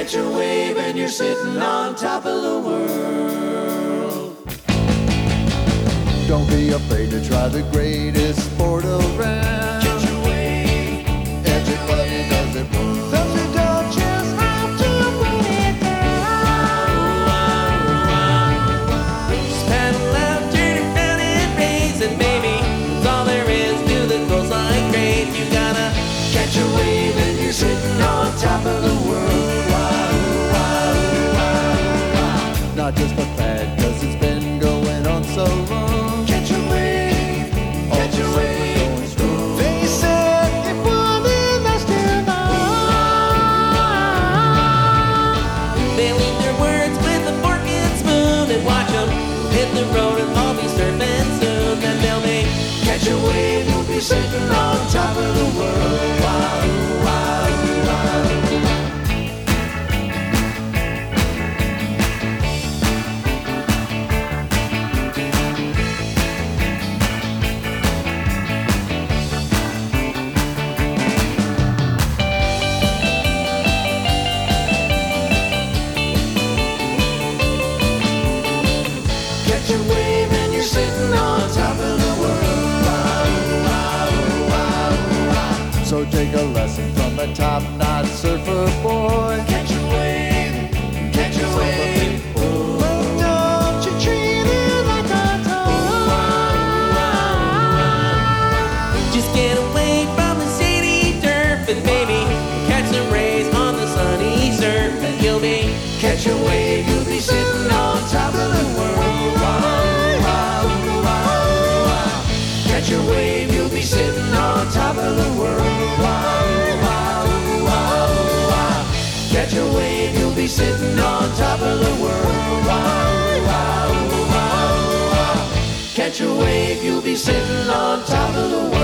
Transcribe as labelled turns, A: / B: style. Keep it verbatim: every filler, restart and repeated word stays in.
A: Catch a wave and you're sitting on top of the world.
B: Don't be afraid to try the greatest sport around.
A: Catch a wave.
B: Everybody does it once.
C: Those who don't just have to win it down.
D: Just paddle out, turn around and raise it, baby. That's all there is to the coastline grade. You gotta
A: Catch a wave and you're sitting on top of the world. Wow, wow, wow, wow.
B: Not just a fad, cause it's been going on so long.
A: Catch a wave. Catch a wave.
B: Going strong.
C: They said it wouldn't last too long.
D: They'll eat their words with a fork and spoon and watch them hit the road and all be surfing soon. Then they'll make
A: Catch a wave, you'll be sitting on top of the world. Wow, wow, wow. Catch a wave and you're sitting on top of the world. Wow, wow, wow, wow.
B: So take a lesson from a top-notch surfer boy.
A: Catch a wave, catch a wave.
C: But don't you treat it like a toy.
D: just get away from the shady turf and baby catch some rays on the sunny surf and you'll be
A: Catch a wave, you'll be sitting on top of the world. Wow, wow, wow, wow. Catch a wave, you'll be sitting on top of the world. Wow, wow, wow, wow. Catch a wave, you'll be sitting on top of the world. Wow, wow, wow, wow. Catch a wave, you'll be sitting on top of the world.